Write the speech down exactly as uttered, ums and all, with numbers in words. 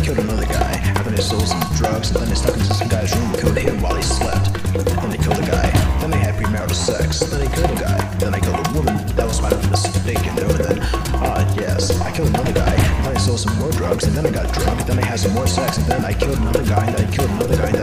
killed another guy. And then they stole some drugs, and then they stuck into some guy's room and killed him while he slept. Then they killed a guy. Then they had premarital sex. Then they killed a guy. Then I killed a woman that was right up the stake, you know. And then, ah, yes, I killed another guy. And then I stole some more drugs, and then I got drunk. And then I had some more sex, and then I killed another guy, and then I killed another guy, and then